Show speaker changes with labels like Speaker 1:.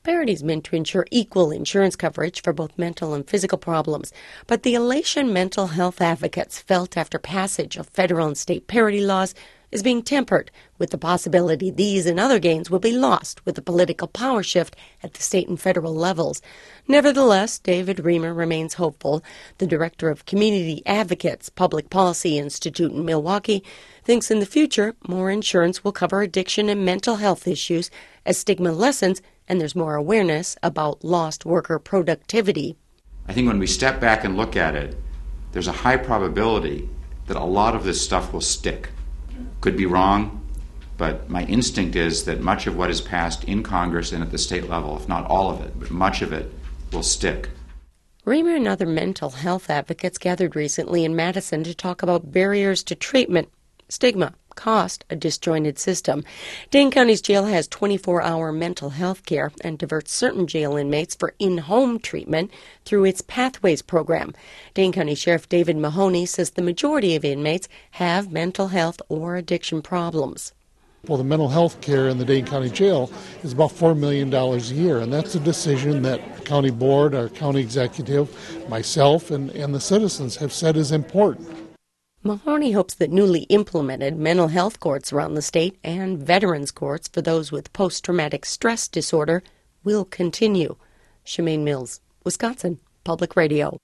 Speaker 1: Parity is meant to ensure equal insurance coverage for both mental and physical problems, but the elation mental health advocates felt after passage of federal and state parity laws is being tempered with the possibility these and other gains will be lost with the political power shift at the state and federal levels. Nevertheless, David Reamer remains hopeful. The director of Community Advocates Public Policy Institute in Milwaukee thinks in the future more insurance will cover addiction and mental health issues as stigma lessens and there's more awareness about lost worker productivity.
Speaker 2: I think when we step back and look at it, there's a high probability that a lot of this stuff will stick. Could be wrong, but my instinct is that much of what is passed in Congress and at the state level, if not all of it, but much of it, will stick.
Speaker 1: Reamer and other mental health advocates gathered recently in Madison to talk about barriers to treatment, stigma, cost, a disjointed system. Dane County's jail has 24-hour mental health care and diverts certain jail inmates for in-home treatment through its Pathways program. Dane County Sheriff David Mahoney says the majority of inmates have mental health or addiction problems.
Speaker 3: Well, the mental health care in the Dane County Jail is about $4 million a year, and that's a decision that the county board, our county executive, myself, and the citizens have said is important.
Speaker 1: Mahoney hopes that newly implemented mental health courts around the state and veterans courts for those with post-traumatic stress disorder will continue. Shemaine Mills, Wisconsin Public Radio.